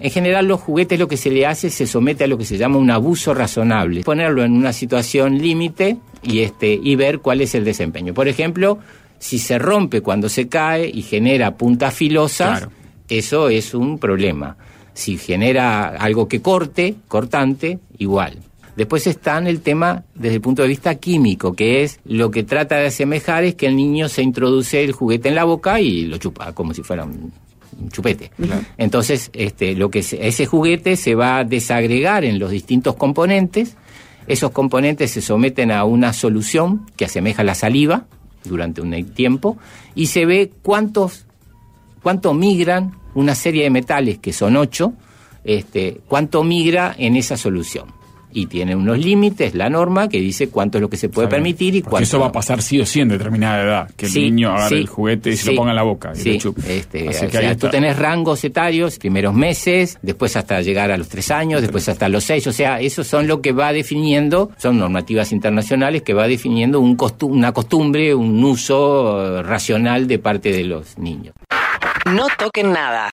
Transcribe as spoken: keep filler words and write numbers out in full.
En general, los juguetes lo que se le hace se somete a lo que se llama un abuso razonable. Ponerlo en una situación límite y, este, y ver cuál es el desempeño. Por ejemplo, si se rompe cuando se cae y genera puntas filosas, claro, eso es un problema. Si genera algo que corte, cortante, igual. Después está en el tema desde el punto de vista químico, que es lo que trata de asemejar es que el niño se introduce el juguete en la boca y lo chupa como si fuera un, un chupete. Claro. Entonces, este, lo que se, ese juguete se va a desagregar en los distintos componentes. Esos componentes se someten a una solución que asemeja la saliva durante un tiempo y se ve cuántos, cuánto migran una serie de metales, que son ocho, este, cuánto migra en esa solución. Y tiene unos límites, la norma, que dice cuánto es lo que se puede permitir y cuánto. Eso va a pasar sí o sí en determinada edad, que sí, el niño agarre sí, el juguete y se sí, lo ponga en la boca y sí, lo chupe. Este, Así o que sea, ahí tú está. tenés rangos etarios, primeros meses, después hasta llegar a los tres años, después hasta los seis. O sea, esos son lo que va definiendo, son normativas internacionales que va definiendo un costu- una costumbre, un uso uh, racional de parte de los niños. No toquen nada.